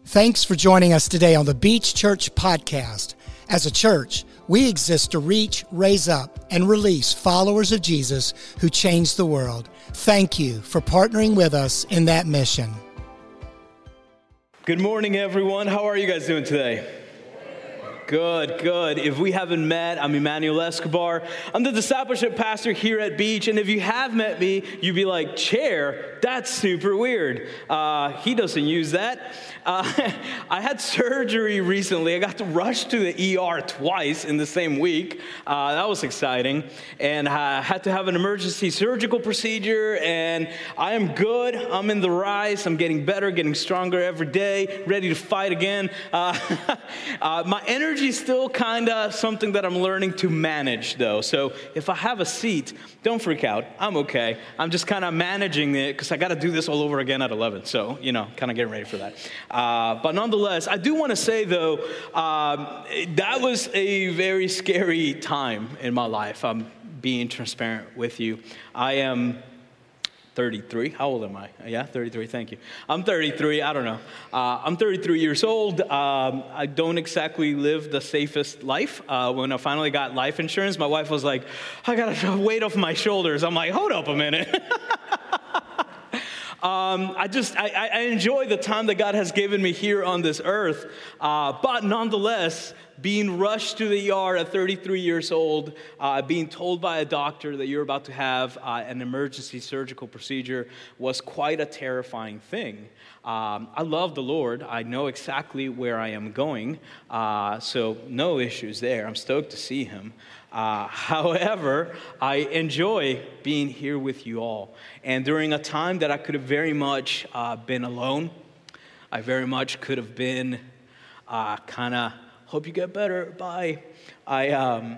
Thanks for joining us today on the Beach Church Podcast. As a church, we exist to reach, raise up, and release followers of Jesus who change the world. Thank you for partnering with us in that mission. Good morning, everyone. How are you guys doing today? Good. If we haven't met, I'm Emmanuel Escobar. I'm the discipleship pastor here at Beach, and if you have met me, you'd be like, Chair, that's super weird. He doesn't use that. I had surgery recently. I got to rush to the ER twice in the same week. That was exciting. And I had to have an emergency surgical procedure, and I am good. I'm in the rise. I'm getting better, getting stronger every day, ready to fight again. My energy is still kind of something that I'm learning to manage, though. So if I have a seat, don't freak out. I'm okay. I'm just kind of managing it because I got to do this all over again at 11. So, kind of getting ready for that. But nonetheless, I do want to say, though, that was a very scary time in my life. I'm being transparent with you. I am 33. How old am I? Yeah, 33. Thank you. I'm 33. I don't know. I'm 33 years old. I don't exactly live the safest life. When I finally got life insurance, my wife was like, I got a weight off my shoulders. I'm like, hold up a minute. I enjoy the time that God has given me here on this earth. But nonetheless, being rushed to the ER at 33 years old, being told by a doctor that you're about to have an emergency surgical procedure was quite a terrifying thing. I love the Lord. I know exactly where I am going, so no issues there. I'm stoked to see him. However, I enjoy being here with you all. And during a time that I could have very much been alone, I very much could have been hope you get better, bye. I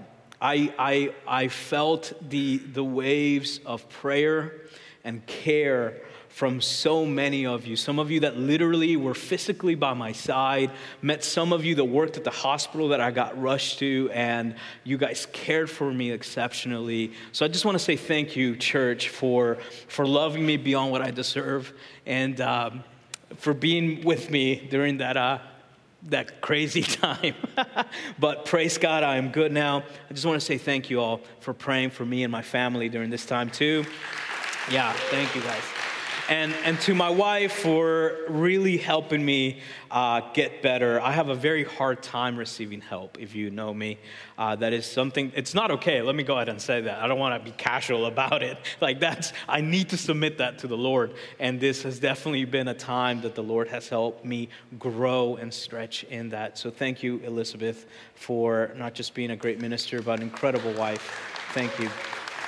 felt the waves of prayer and care from so many of you. Some of you that literally were physically by my side, met some of you that worked at the hospital that I got rushed to, and you guys cared for me exceptionally. So I just want to say thank you, church, for loving me beyond what I deserve, and for being with me during that crazy time. But praise God, I am good now. I just want to say thank you all for praying for me and my family during this time too. Yeah, thank you guys. And to my wife for really helping me get better. I have a very hard time receiving help, if you know me. That is something, it's not okay. Let me go ahead and say that. I don't want to be casual about it. I need to submit that to the Lord. And this has definitely been a time that the Lord has helped me grow and stretch in that. So thank you, Elizabeth, for not just being a great minister, but an incredible wife. Thank you.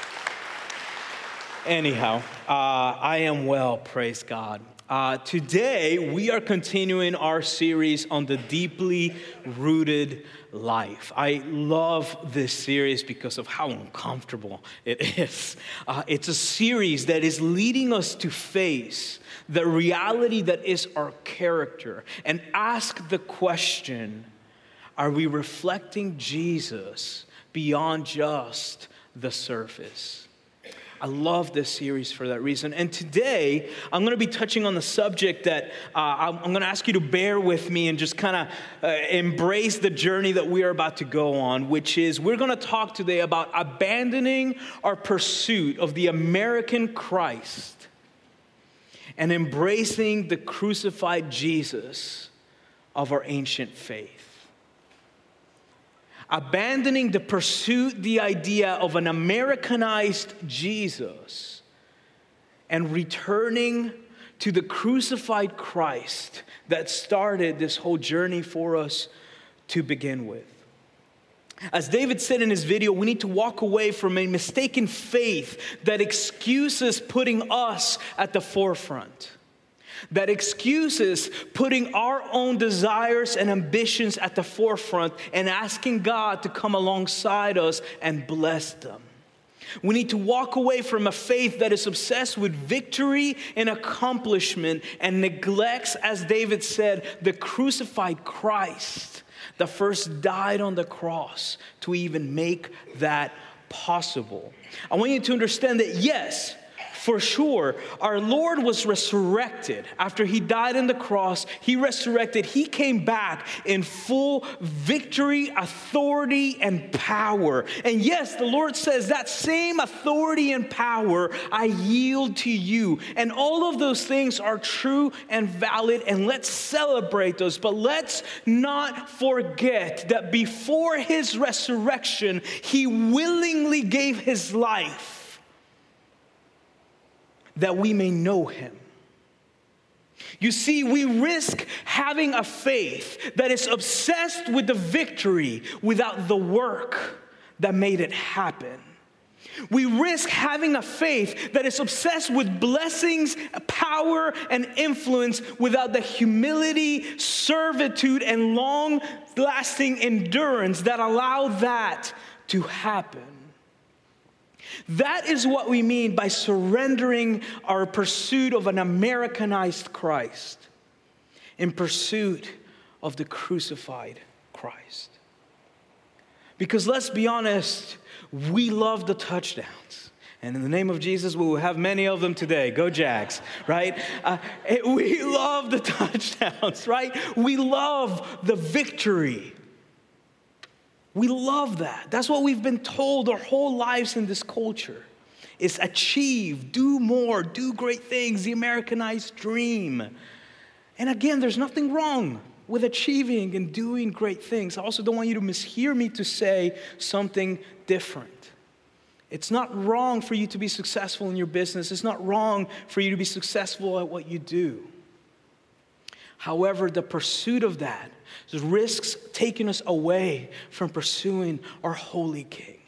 Anyhow, I am well, praise God. Today, we are continuing our series on the deeply rooted life. I love this series because of how uncomfortable it is. It's a series that is leading us to face the reality that is our character and ask the question, are we reflecting Jesus beyond just the surface? I love this series for that reason. And today, I'm going to be touching on the subject that I'm going to ask you to bear with me and just kind of embrace the journey that we are about to go on, which is we're going to talk today about abandoning our pursuit of the American Christ and embracing the crucified Jesus of our ancient faith. Abandoning the pursuit, the idea of an Americanized Jesus, and returning to the crucified Christ that started this whole journey for us to begin with. As David said in his video, we need to walk away from a mistaken faith that excuses putting us at the forefront. That excuses putting our own desires and ambitions at the forefront and asking God to come alongside us and bless them. We need to walk away from a faith that is obsessed with victory and accomplishment and neglects, as David said, the crucified Christ that first died on the cross to even make that possible. I want you to understand that, yes, for sure, our Lord was resurrected. After he died on the cross, he resurrected. He came back in full victory, authority, and power. And yes, the Lord says that same authority and power I yield to you. And all of those things are true and valid, and let's celebrate those. But let's not forget that before his resurrection, he willingly gave his life that we may know him. You see, we risk having a faith that is obsessed with the victory without the work that made it happen. We risk having a faith that is obsessed with blessings, power, and influence without the humility, servitude, and long-lasting endurance that allow that to happen. That is what we mean by surrendering our pursuit of an Americanized Christ in pursuit of the crucified Christ. Because let's be honest, we love the touchdowns. And in the name of Jesus, we will have many of them today. Go Jags, right? We love the touchdowns, right? We love the victory. We love that. That's what we've been told our whole lives in this culture is achieve, do more, do great things, the Americanized dream. And again, there's nothing wrong with achieving and doing great things. I also don't want you to mishear me to say something different. It's not wrong for you to be successful in your business. It's not wrong for you to be successful at what you do. However, the pursuit of that risks taking us away from pursuing our holy King.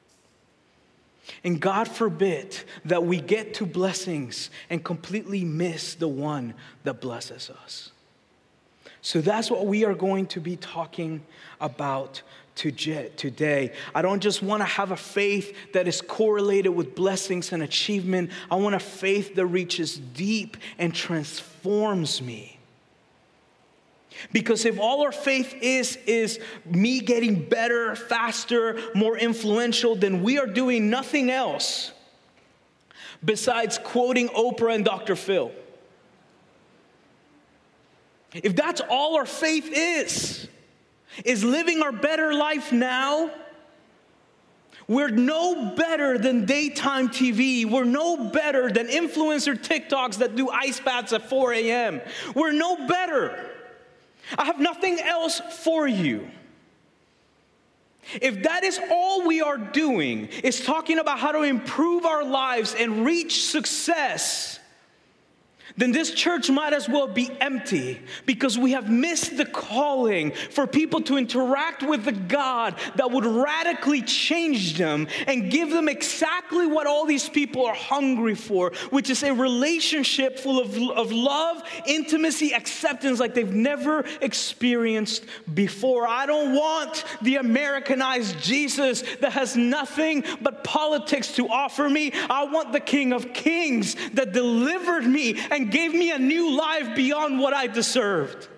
And God forbid that we get to blessings and completely miss the one that blesses us. So that's what we are going to be talking about today. I don't just want to have a faith that is correlated with blessings and achievement. I want a faith that reaches deep and transforms me. Because if all our faith is me getting better, faster, more influential, then we are doing nothing else besides quoting Oprah and Dr. Phil. If that's all our faith is living our better life now, we're no better than daytime TV. We're no better than influencer TikToks that do ice baths at 4 a.m. We're no better. I have nothing else for you. If that is all we are doing, is talking about how to improve our lives and reach success, then this church might as well be empty because we have missed the calling for people to interact with the God that would radically change them and give them exactly what all these people are hungry for, which is a relationship full of love, intimacy, acceptance like they've never experienced before. I don't want the Americanized Jesus that has nothing but politics to offer me. I want the King of Kings that delivered me and gave me a new life beyond what I deserved.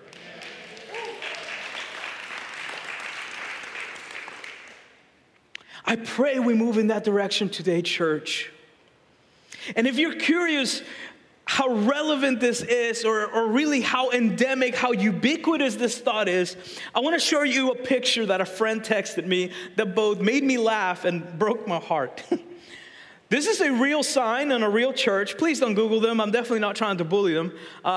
I pray we move in that direction today, church. And if you're curious how relevant this is, or really how endemic, how ubiquitous this thought is, I want to show you a picture that a friend texted me that both made me laugh and broke my heart. This is a real sign in a real church. Please don't Google them. I'm definitely not trying to bully them.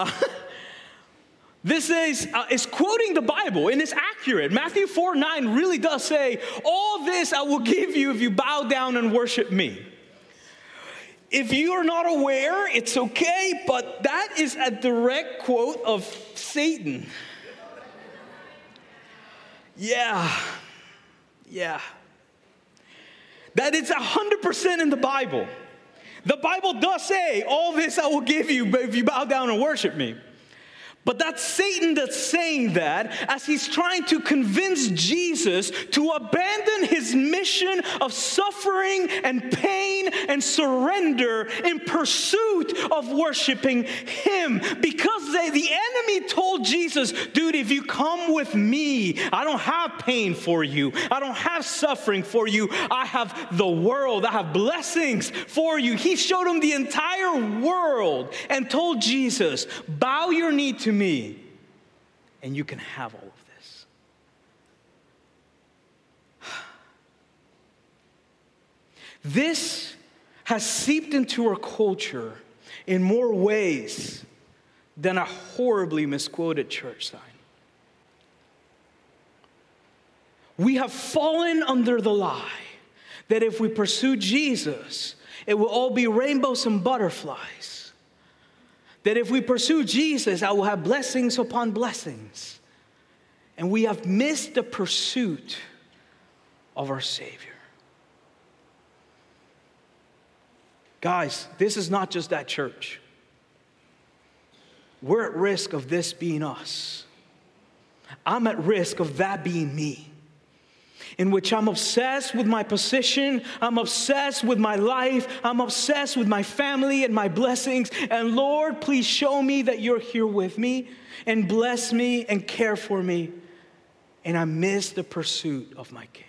This is quoting the Bible, and it's accurate. Matthew 4:9 really does say, all this I will give you if you bow down and worship me. If you are not aware, it's okay, but that is a direct quote of Satan. Yeah. That it's 100% in the Bible. The Bible does say, all this I will give you if you bow down and worship me. But that's Satan that's saying that as he's trying to convince Jesus to abandon his mission of suffering and pain and surrender in pursuit of worshiping him. Because the enemy told Jesus, dude, if you come with me, I don't have pain for you. I don't have suffering for you. I have the world. I have blessings for you. He showed him the entire world and told Jesus, bow your knee to me, and you can have all of this. This has seeped into our culture in more ways than a horribly misquoted church sign. We have fallen under the lie that if we pursue Jesus, it will all be rainbows and butterflies. That if we pursue Jesus, I will have blessings upon blessings. And we have missed the pursuit of our Savior. Guys, this is not just that church. We're at risk of this being us. I'm at risk of that being me, in which I'm obsessed with my position, I'm obsessed with my life, I'm obsessed with my family and my blessings. And Lord, please show me that you're here with me and bless me and care for me. And I miss the pursuit of my King.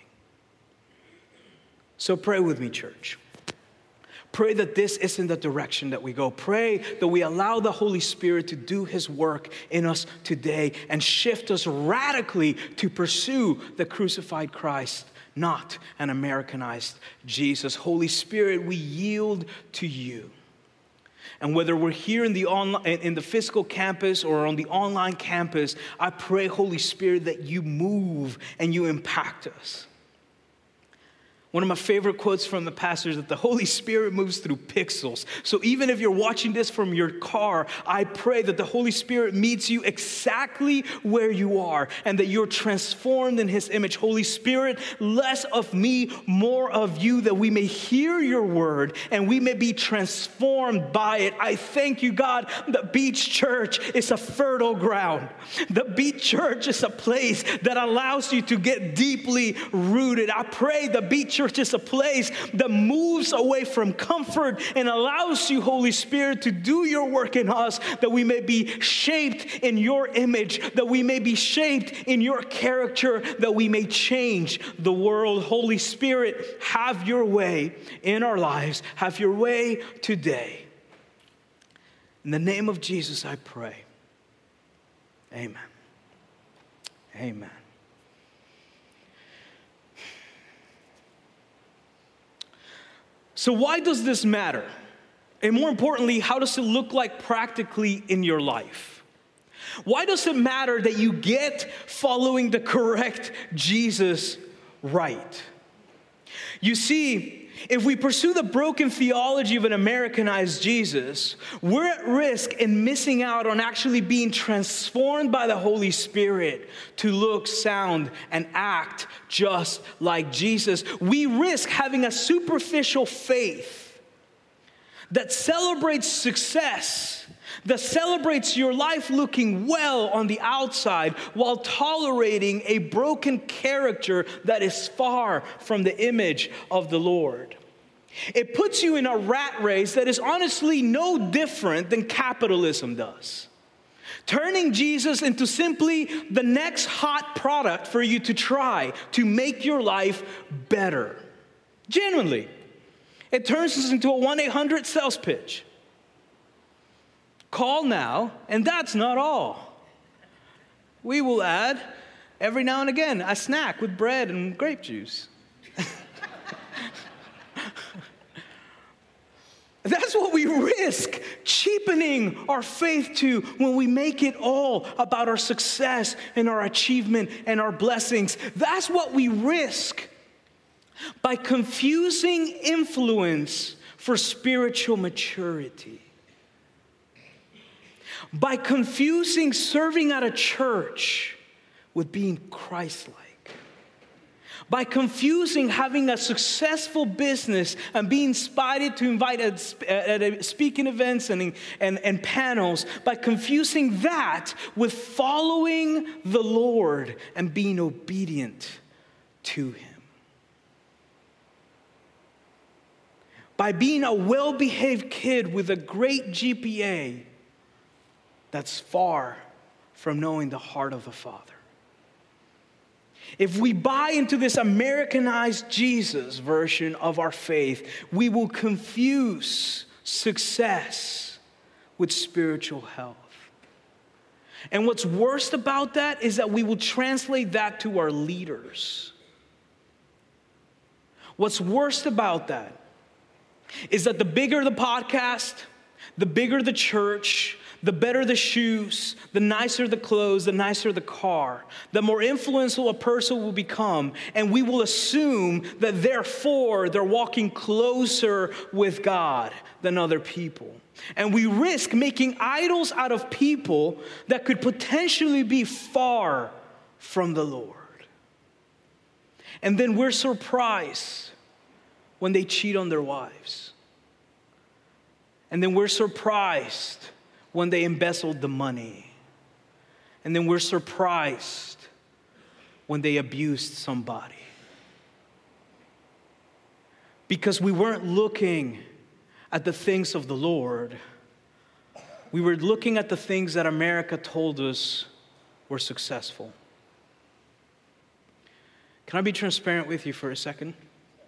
So pray with me, church. Pray that this isn't the direction that we go. Pray that we allow the Holy Spirit to do his work in us today and shift us radically to pursue the crucified Christ, not an Americanized Jesus. Holy Spirit, we yield to you. And whether we're here in the physical campus or on the online campus, I pray, Holy Spirit, that you move and you impact us. One of my favorite quotes from the pastor is that the Holy Spirit moves through pixels. So even if you're watching this from your car, I pray that the Holy Spirit meets you exactly where you are and that you're transformed in his image. Holy Spirit, less of me, more of you, that we may hear your word and we may be transformed by it. I thank you, God, that Beach Church is a fertile ground. The Beach Church is a place that allows you to get deeply rooted. I pray the Beach Church is a place that moves away from comfort and allows you, Holy Spirit, to do your work in us, that we may be shaped in your image, that we may be shaped in your character, that we may change the world. Holy Spirit, have your way in our lives. Have your way today. In the name of Jesus, I pray. Amen. Amen. So why does this matter? And more importantly, how does it look like practically in your life? Why does it matter that you get following the correct Jesus right? You see, if we pursue the broken theology of an Americanized Jesus, we're at risk in missing out on actually being transformed by the Holy Spirit to look, sound, and act just like Jesus. We risk having a superficial faith that celebrates success, that celebrates your life looking well on the outside while tolerating a broken character that is far from the image of the Lord. It puts you in a rat race that is honestly no different than capitalism does, turning Jesus into simply the next hot product for you to try to make your life better. Genuinely, it turns us into a 1-800 sales pitch. Call now, and that's not all. We will add, every now and again, a snack with bread and grape juice. That's what we risk cheapening our faith to when we make it all about our success and our achievement and our blessings. That's what we risk by confusing influence for spiritual maturity. By confusing serving at a church with being Christ-like. By confusing having a successful business and being invited to at speaking events and panels, by confusing that with following the Lord and being obedient to Him. By being a well-behaved kid with a great GPA that's far from knowing the heart of the Father. If we buy into this Americanized Jesus version of our faith, we will confuse success with spiritual health. And what's worst about that is that we will translate that to our leaders. What's worst about that is that the bigger the podcast, the bigger the church, the better the shoes, the nicer the clothes, the nicer the car, the more influential a person will become, and we will assume that therefore they're walking closer with God than other people. And we risk making idols out of people that could potentially be far from the Lord. And then we're surprised when they cheat on their wives. And then we're surprised when they embezzled the money. And then we're surprised when they abused somebody. Because we weren't looking at the things of the Lord. We were looking at the things that America told us were successful. Can I be transparent with you for a second?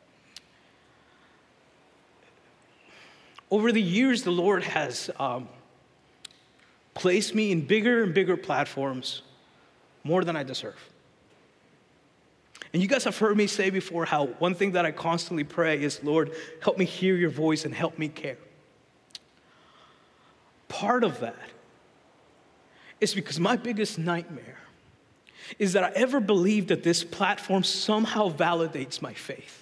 Over the years, the Lord has placed me in bigger and bigger platforms, more than I deserve. And you guys have heard me say before how one thing that I constantly pray is, Lord, help me hear your voice and help me care. Part of that is because my biggest nightmare is that I ever believe that this platform somehow validates my faith.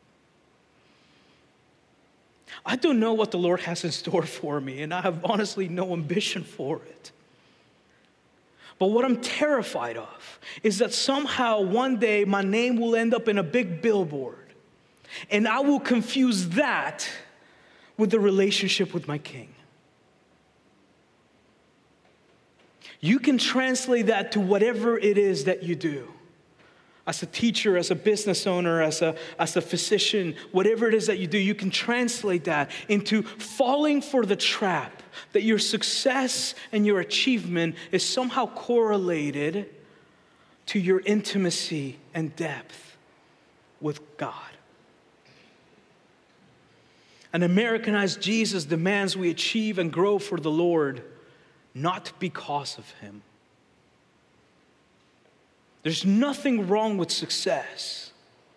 I don't know what the Lord has in store for me, and I have honestly no ambition for it. But what I'm terrified of is that somehow one day my name will end up in a big billboard, and I will confuse that with the relationship with my King. You can translate that to whatever it is that you do. As a teacher, as a business owner, as a physician, whatever it is that you do, you can translate that into falling for the trap that your success and your achievement is somehow correlated to your intimacy and depth with God. An Americanized Jesus demands we achieve and grow for the Lord, not because of Him. There's nothing wrong with success.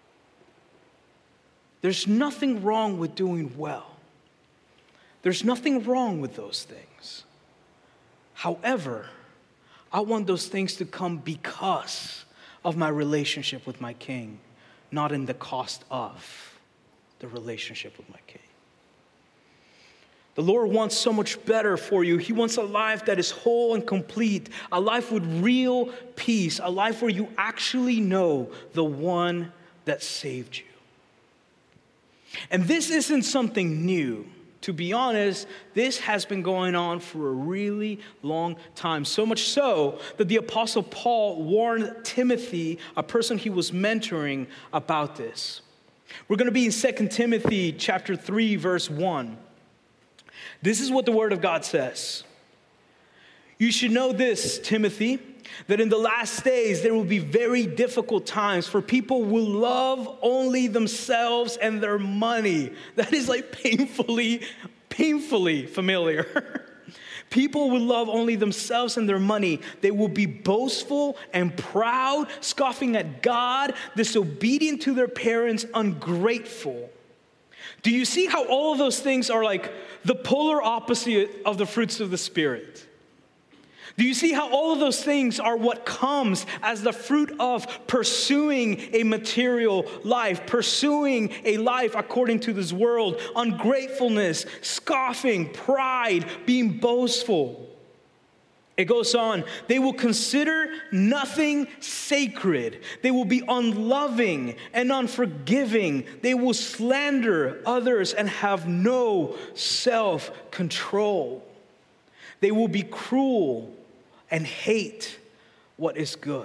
There's nothing wrong with doing well. There's nothing wrong with those things. However, I want those things to come because of my relationship with my King, not in the cost of the relationship with my King. The Lord wants so much better for you. He wants a life that is whole and complete, a life with real peace, a life where you actually know the one that saved you. And this isn't something new. To be honest, this has been going on for a really long time. So much so that the Apostle Paul warned Timothy, a person he was mentoring, about this. We're going to be in 2 Timothy chapter 3, verse 1. This is what the Word of God says. You should know this, Timothy, that in the last days there will be very difficult times, for people will love only themselves and their money. That is like painfully familiar. People will love only themselves and their money. They will be boastful and proud, scoffing at God, disobedient to their parents, ungrateful. Do you see how all of those things are like the polar opposite of the fruits of the Spirit? Do you see how all of those things are what comes as the fruit of pursuing a material life, pursuing a life according to this world? Ungratefulness, scoffing, pride, being boastful. It goes on, they will consider nothing sacred. They will be unloving and unforgiving. They will slander others and have no self-control. They will be cruel and hate what is good.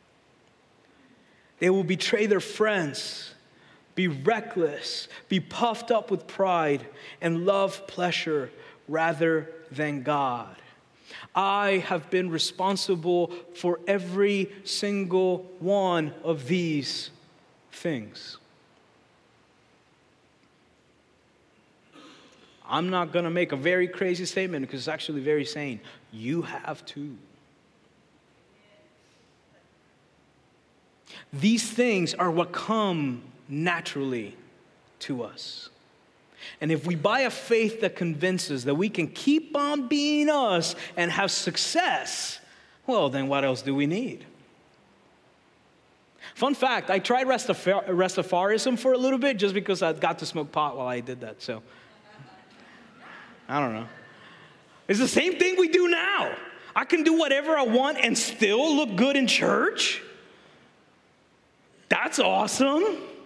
They will betray their friends, be reckless, be puffed up with pride, and love pleasure rather than God. I have been responsible for every single one of these things. I'm not going to make a very crazy statement because it's actually very sane. You have too. These things are what come naturally to us. And if we buy a faith that convinces that we can keep on being us and have success, well, then what else do we need? Fun fact, I tried Rastafarianism for a little bit just because I got to smoke pot while I did that. So, I don't know. It's the same thing we do now. I can do whatever I want and still look good in church. That's awesome.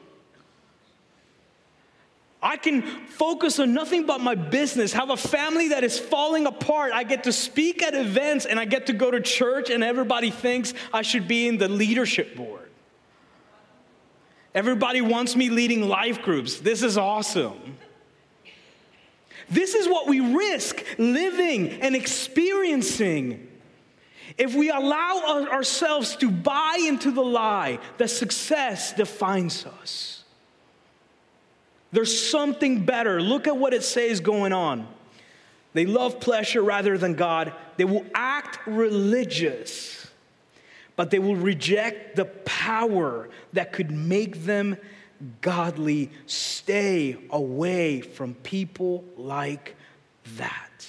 I can focus on nothing but my business, have a family that is falling apart. I get to speak at events and I get to go to church and everybody thinks I should be in the leadership board. Everybody wants me leading life groups. This is awesome. This is what we risk living and experiencing if we allow ourselves to buy into the lie that success defines us. There's something better. Look at what it says going on. They love pleasure rather than God. They will act religious, but they will reject the power that could make them godly. Stay away from people like that.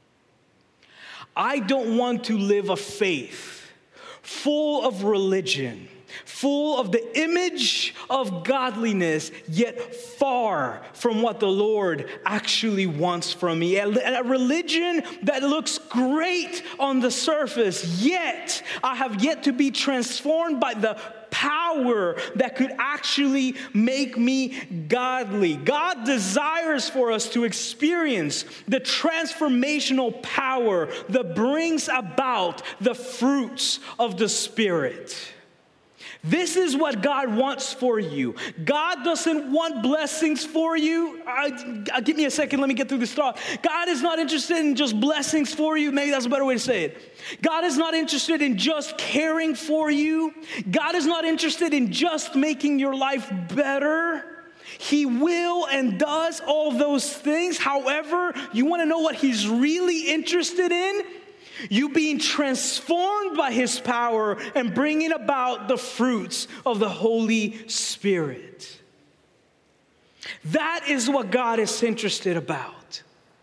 I don't want to live a faith full of religion, full of the image of godliness, yet far from what the Lord actually wants from me. A religion that looks great on the surface, yet I have yet to be transformed by the power that could actually make me godly. God desires for us to experience the transformational power that brings about the fruits of the Spirit. This is what God wants for you. God doesn't want blessings for you. Give me a second, let me get through this thought. God is not interested in just blessings for you. Maybe that's a better way to say it. God is not interested in just caring for you. God is not interested in just making your life better. He will and does all those things. However, you want to know what He's really interested in? You being transformed by His power and bringing about the fruits of the Holy Spirit. That is what God is interested about.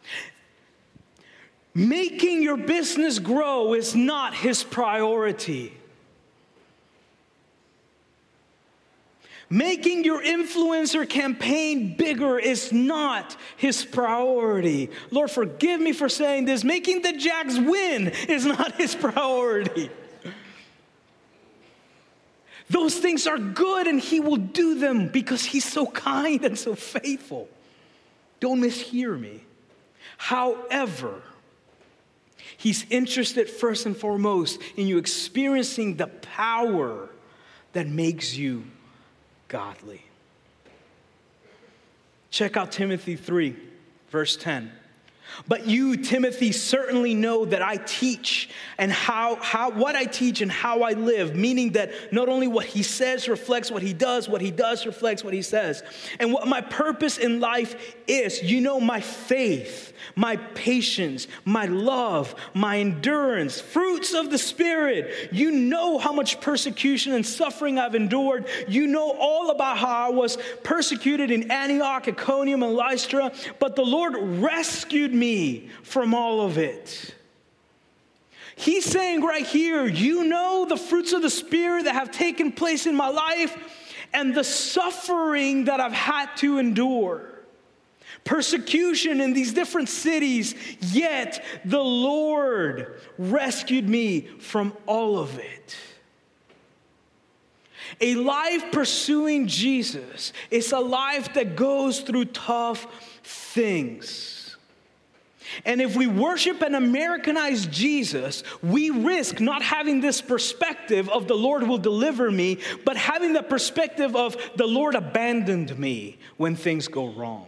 Making your business grow is not His priority. Making your influencer campaign bigger is not His priority. Lord, forgive me for saying this. Making the Jags win is not His priority. Those things are good and He will do them because He's so kind and so faithful. Don't mishear me. However, He's interested first and foremost in you experiencing the power that makes you godly. Check out Timothy 3, verse 10. But you, Timothy, certainly know that I teach and what I teach and how I live, meaning that not only what he says reflects what he does reflects what he says. And what my purpose in life is, you know, my faith, my patience, my love, my endurance, fruits of the Spirit. You know how much persecution and suffering I've endured. You know all about how I was persecuted in Antioch, Iconium, and Lystra, but the Lord rescued me from all of it. He's saying right here, you know the fruits of the Spirit that have taken place in my life and the suffering that I've had to endure. persecution in these different cities, yet the Lord rescued me from all of it. A life pursuing Jesus is a life that goes through tough things. And if we worship and Americanize Jesus, we risk not having this perspective of the Lord will deliver me, but having the perspective of the Lord abandoned me when things go wrong.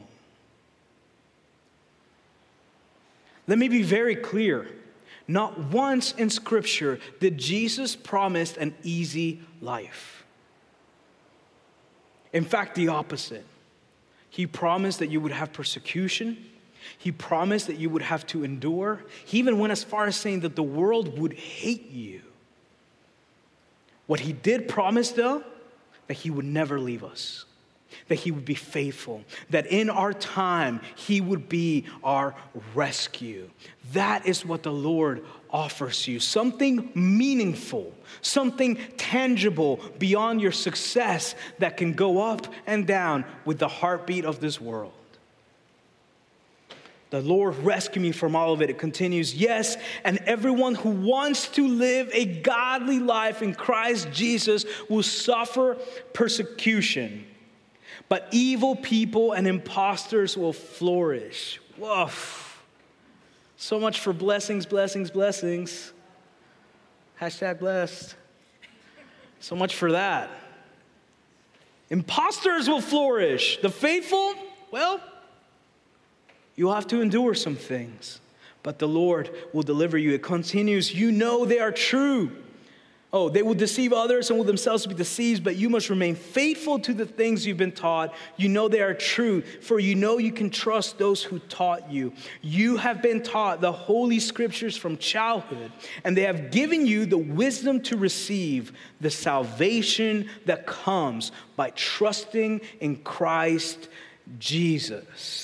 Let me be very clear. Not once in Scripture did Jesus promise an easy life. In fact, the opposite. He promised that you would have persecution. He promised that you would have to endure. He even went as far as saying that the world would hate you. What he did promise, though, that he would never leave us, that he would be faithful, that in our time, he would be our rescue. That is what the Lord offers you, something meaningful, something tangible beyond your success that can go up and down with the heartbeat of this world. The Lord rescued me from all of it. It continues, yes, and everyone who wants to live a godly life in Christ Jesus will suffer persecution, but evil people and imposters will flourish. Whoa. So much for blessings, blessings, blessings. Hashtag blessed. So much for that. Imposters will flourish. The faithful, well, you'll have to endure some things, but the Lord will deliver you. It continues, you know they are true. Oh, they will deceive others and will themselves be deceived, but you must remain faithful to the things you've been taught. You know they are true, for you know you can trust those who taught you. You have been taught the Holy Scriptures from childhood, and they have given you the wisdom to receive the salvation that comes by trusting in Christ Jesus.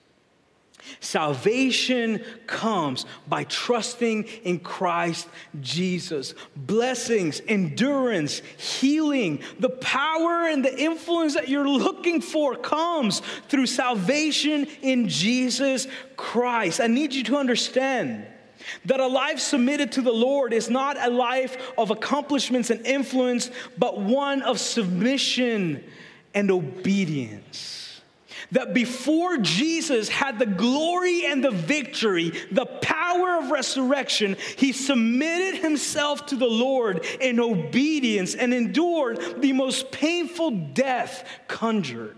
Salvation comes by trusting in Christ Jesus. Blessings, endurance, healing, the power and the influence that you're looking for comes through salvation in Jesus Christ. I need you to understand that a life submitted to the Lord is not a life of accomplishments and influence, but one of submission and obedience. That before Jesus had the glory and the victory, the power of resurrection, he submitted himself to the Lord in obedience and endured the most painful death conjured.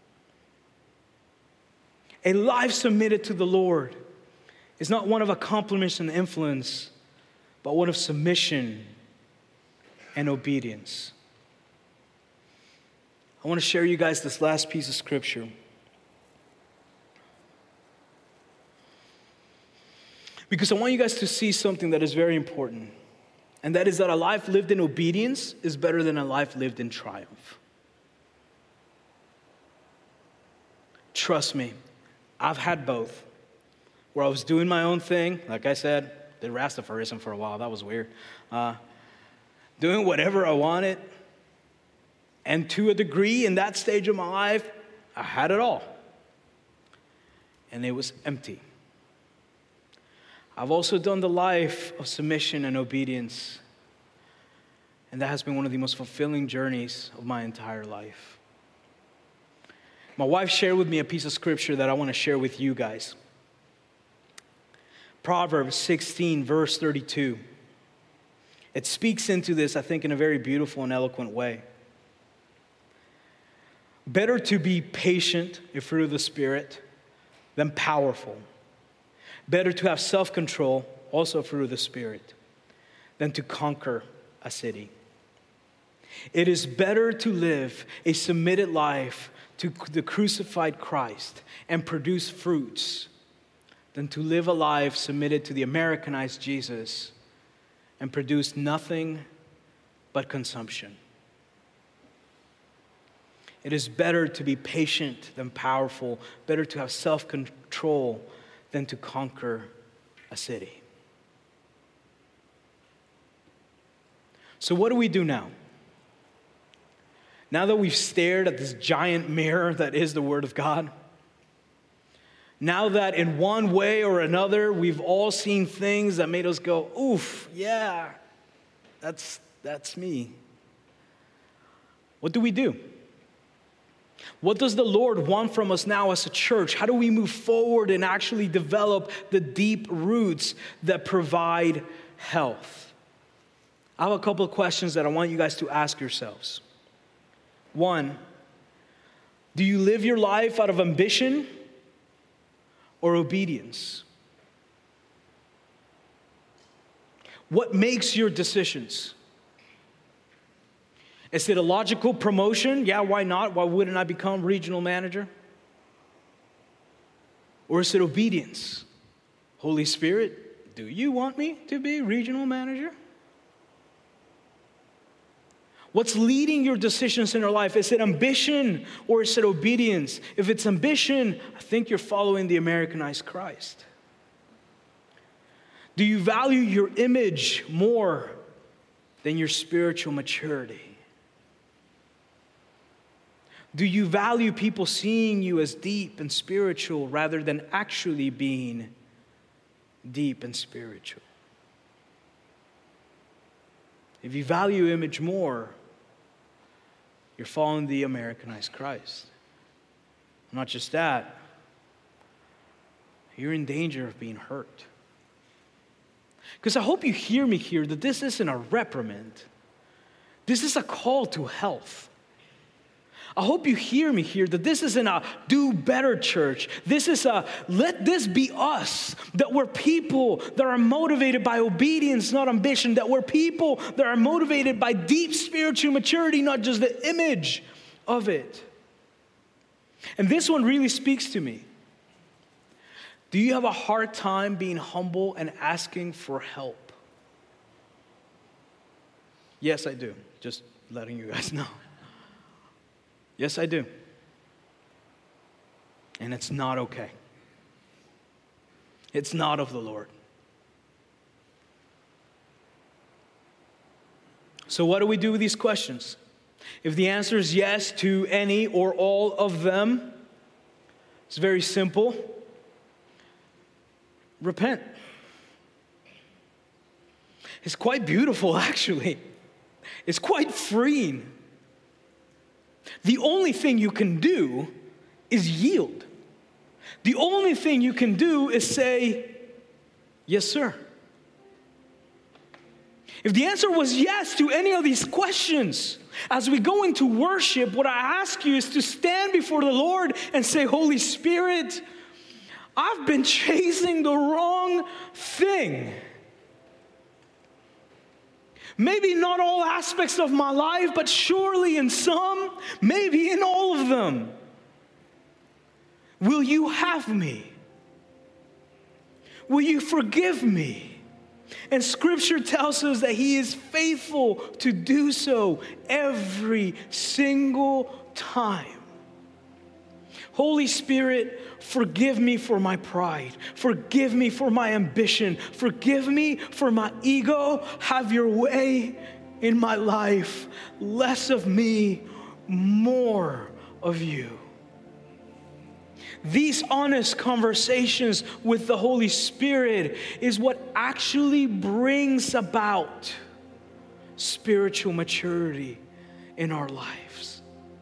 A life submitted to the Lord is not one of accomplishments and influence, but one of submission and obedience. I want to share you guys this last piece of scripture. Because I want you guys to see something that is very important. And that is that a life lived in obedience is better than a life lived in triumph. Trust me, I've had both. Where I was doing my own thing, like I said, did Rastafarism for a while, that was weird. Doing whatever I wanted. And to a degree, in that stage of my life, I had it all. And it was empty. I've also done the life of submission and obedience. And that has been one of the most fulfilling journeys of my entire life. My wife shared with me a piece of scripture that I want to share with you guys. Proverbs 16, verse 32. It speaks into this, I think, in a very beautiful and eloquent way. Better to be patient, a fruit of the Spirit, than powerful. Better to have self-control, also a fruit of the Spirit, than to conquer a city. It is better to live a submitted life to the crucified Christ and produce fruits than to live a life submitted to the Americanized Jesus and produce nothing but consumption. It is better to be patient than powerful, better to have self-control than to conquer a city. So what do we do now? Now that we've stared at this giant mirror that is the Word of God, Now that in one way or another, we've all seen things that made us go, oof, yeah, that's me. What do we do? What does the Lord want from us now as a church? How do we move forward and actually develop the deep roots that provide health? I have a couple of questions that I want you guys to ask yourselves. One, do you live your life out of ambition or obedience? What makes your decisions? Is it a logical promotion? Yeah, why not? Why wouldn't I become regional manager? Or is it obedience? Holy Spirit, do you want me to be regional manager? What's leading your decisions in your life? Is it ambition or is it obedience? If it's ambition, I think you're following the Americanized Christ. Do you value your image more than your spiritual maturity? Do you value people seeing you as deep and spiritual rather than actually being deep and spiritual? If you value image more, you're following the Americanized Christ. Not just that, you're in danger of being hurt. Because I hope you hear me here that this isn't a reprimand. This is a call to health. I hope you hear me here that this isn't a do better church. This is a let this be us. That we're people that are motivated by obedience, not ambition. That we're people that are motivated by deep spiritual maturity, not just the image of it. And this one really speaks to me. Do you have a hard time being humble and asking for help? Yes, I do. Just letting you guys know. Yes, I do. And it's not okay. It's not of the Lord. So what do we do with these questions? If the answer is yes to any or all of them, it's very simple. Repent. It's quite beautiful, actually. It's quite freeing. The only thing you can do is yield. The only thing you can do is say, yes, sir. If the answer was yes to any of these questions, as we go into worship, what I ask you is to stand before the Lord and say, Holy Spirit, I've been chasing the wrong thing. Maybe not all aspects of my life, but surely in some, maybe in all of them. Will you have me? Will you forgive me? And Scripture tells us that He is faithful to do so every single time. Holy Spirit, forgive me for my pride. Forgive me for my ambition. Forgive me for my ego. Have your way in my life. Less of me, more of you. These honest conversations with the Holy Spirit is what actually brings about spiritual maturity in our lives.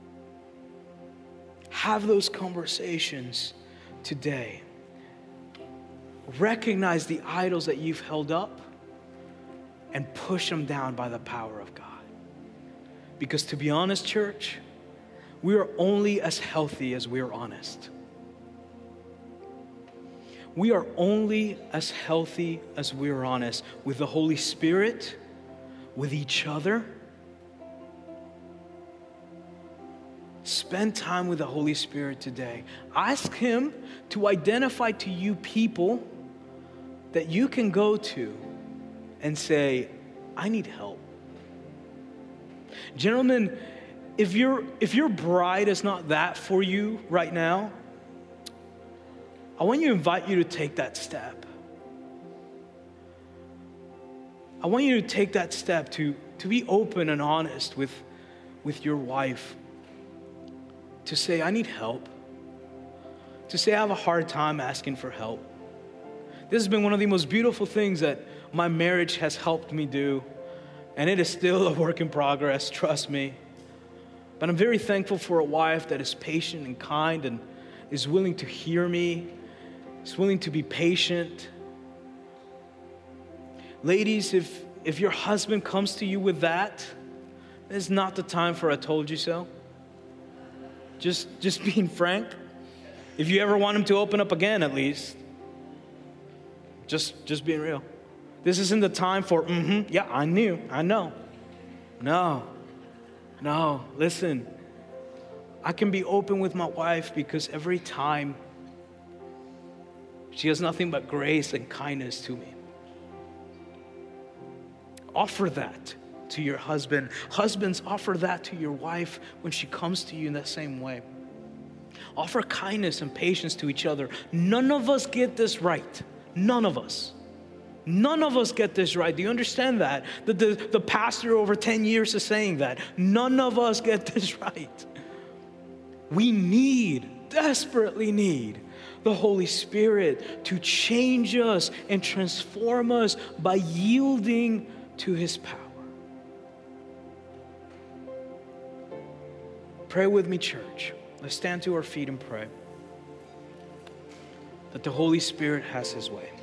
Have those conversations today. Recognize the idols that you've held up and push them down by the power of God. Because to be honest, church, we are only as healthy as we are honest. We are only as healthy as we are honest with the Holy Spirit, with each other. Spend time with the Holy Spirit today. Ask Him to identify to you people that you can go to and say, I need help. Gentlemen, if your bride is not that for you right now, I want to invite you to take that step. I want you to take that step to be open and honest with your wife. To say, I need help. to say I have a hard time asking for help. This has been one of the most beautiful things that my marriage has helped me do. And it is still a work in progress, trust me. But I'm very thankful for a wife that is patient and kind and is willing to hear me, is willing to be patient. Ladies, if your husband comes to you with that, it's not the time for a told you so. Just being frank. If you ever want him to open up again, at least. Just being real. This isn't the time for, yeah, I know. No, listen. I can be open with my wife because every time she has nothing but grace and kindness to me. Offer that to your husband. Husbands, offer that to your wife when she comes to you in that same way. Offer kindness and patience to each other. None of us get this right. None of us. None of us get this right. Do you understand that? The pastor over 10 years is saying that. None of us get this right. We desperately need the Holy Spirit to change us and transform us by yielding to His power. Pray with me, church. Let's stand to our feet and pray that the Holy Spirit has His way.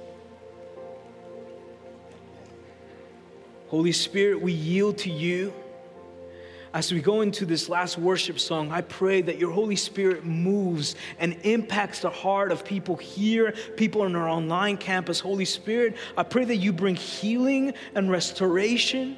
Holy Spirit, we yield to you. As we go into this last worship song, I pray that your Holy Spirit moves and impacts the heart of people here, people on our online campus. Holy Spirit, I pray that you bring healing and restoration.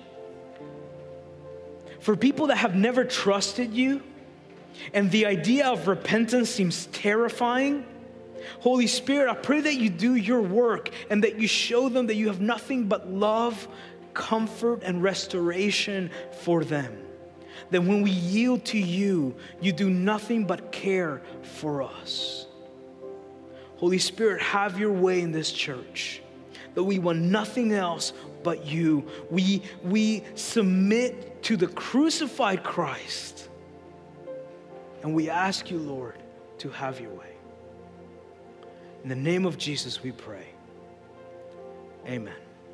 For people that have never trusted you, and the idea of repentance seems terrifying, Holy Spirit, I pray that you do your work and that you show them that you have nothing but love, comfort, and restoration for them. That when we yield to you, you do nothing but care for us. Holy Spirit, have your way in this church. That we want nothing else but you. We submit to the crucified Christ. And we ask you, Lord, to have your way. In the name of Jesus we pray. Amen.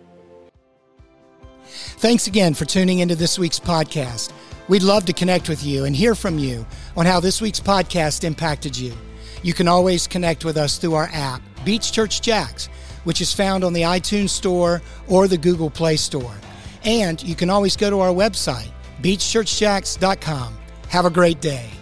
Thanks again for tuning into this week's podcast. We'd love to connect with you and hear from you on how this week's podcast impacted you. You can always connect with us through our app, Beach Church Jax, which is found on the iTunes Store or the Google Play Store. And you can always go to our website, beachchurchjax.com. Have a great day.